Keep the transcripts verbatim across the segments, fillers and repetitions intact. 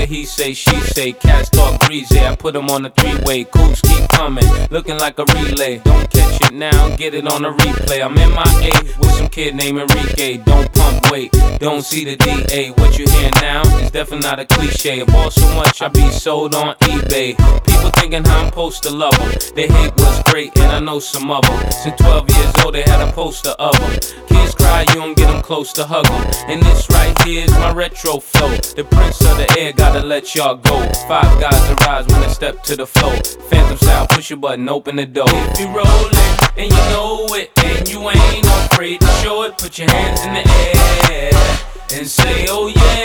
he say, she say, cats talk breezy. I put them on the three-way, coops keep coming, looking like a relay. Don't catch it now, get it on a replay. I'm in my A with some kid named Enrique. Don't pump weight, don't see the D A. What you hear now is definitely not a cliche. I bought so much, I be sold on eBay. People thinking how I'm supposed to love them. They hate what's great, and I know some of them. Since twelve years old, they had a poster of them. Kids cry, you don't get them close to hug them. And this right here is my retro flow. The prince of the air, gotta let y'all go. Five guys arise when they step to the floor. Phantom style, push your button, open the door. If you rollin', and you know it, and you ain't afraid to show it, put your hands in the air and say, oh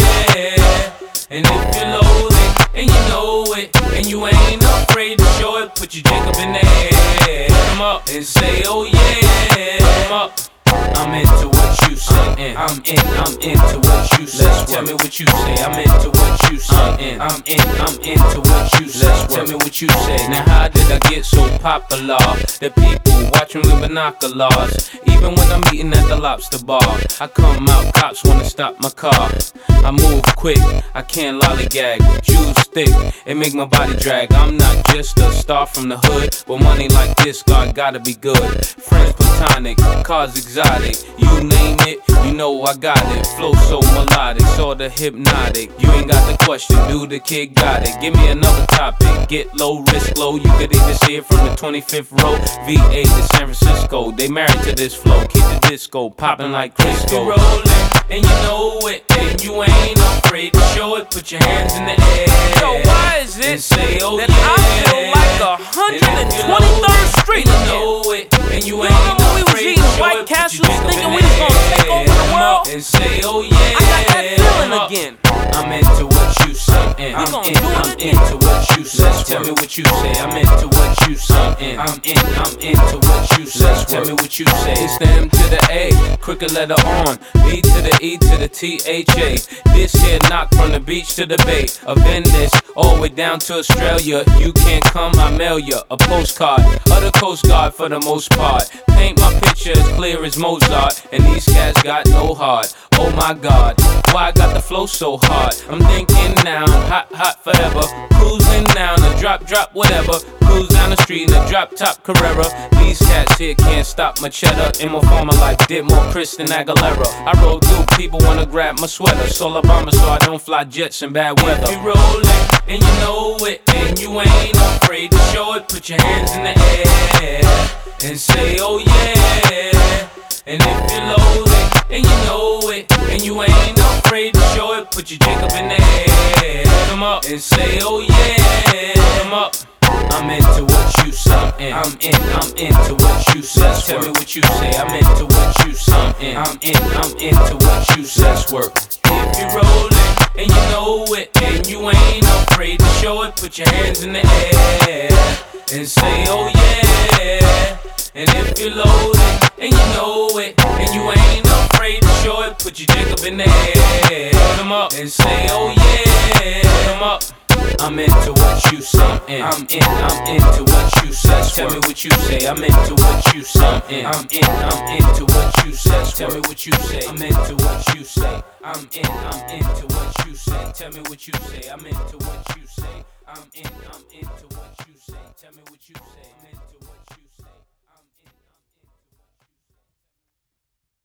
yeah. And if you're loaded, and you know it, and you ain't afraid to show it, put your Jacob in the air. Come up and say, oh yeah. Come up. I'm into what you say. I'm in, I'm into what you say. Tell me what you say. I'm into what you say. I'm in, I'm into what you say. Tell me what you say. Now how did I get so popular? The people watching with binoculars. Even when I'm eating at the lobster bar, I come out, cops wanna stop my car. I move quick, I can't lollygag. Juice thick, it make my body drag. I'm not just a star from the hood. With money like this, God gotta be good. Friends platonic, cars exotic. You name it, you know I got it. Flow so melodic, sorta hypnotic. You ain't got the question, do the kid got it? Give me another topic, get low, risk low. You could even see it from the twenty-fifth row. V A to San Francisco, they married to this flow. Keep the disco popping like Crisco. You rollin', and you know it, and you ain't afraid to show it. Put your hands in the air. Yo, why is it say, oh, that yeah. I feel like one hundred twenty-third Street and you again? know it, and you You ain't remember when we was afraid eating to show White it. Put Castles your Jacob thinking in we was gonna the take over air. the world? And say, oh yeah. I got that feeling again. I'm into what you say. I'm gonna in, do it I'm again. into what you say. Tell me what you say. I'm into what you say. I'm in, I'm into what you say. Tell me what you say. It's the M to the A, crooked letter on. B to the E to the T H A. This here knock from the beach to the bay. A Venice, all the way down to Australia. You can't come, I mail you a postcard of the Coast Guard for the most part. Paint my picture as clear as Mozart, and these cats got no heart. Oh my God, why I got the flow so hard? I'm thinking now, hot, hot forever. Cruising down the drop, drop, whatever. Cruise down the street in a drop top Carrera. These cats here can't stop my cheddar. In my former life, did more Chris than Aguilera. I roll through, people wanna grab my sweater. Solar bomber so I don't fly jets in bad weather. You rollin', and you know it, and you ain't afraid to show it. Put your hands in the air and say, oh yeah. And if you're loaded, and you know it, and you ain't afraid to show it, put your Jacob in the air. Come up and say, oh yeah. Come up. I'm into what you say. I'm in, I'm into what you say. Tell me what you say. I'm into what you say. I'm in, I'm into what you say. Let's work. If you rollin', and you know it, and you ain't afraid to show it, put your hands in the air and say, oh yeah. And if you're loaded, and you know it, and you ain't afraid to show it, put your Jacob in the air. Come up and say, oh yeah. Come up. I'm into what you say. I'm in, I'm into what you say. Tell me what you say. I'm into what you say. I'm in, I'm into what you say. Tell me what you say. I'm into what you say. I'm in, I'm into what you say. Tell me what you say. I'm into what you say. I'm in, I'm into what you say. Tell me what you say.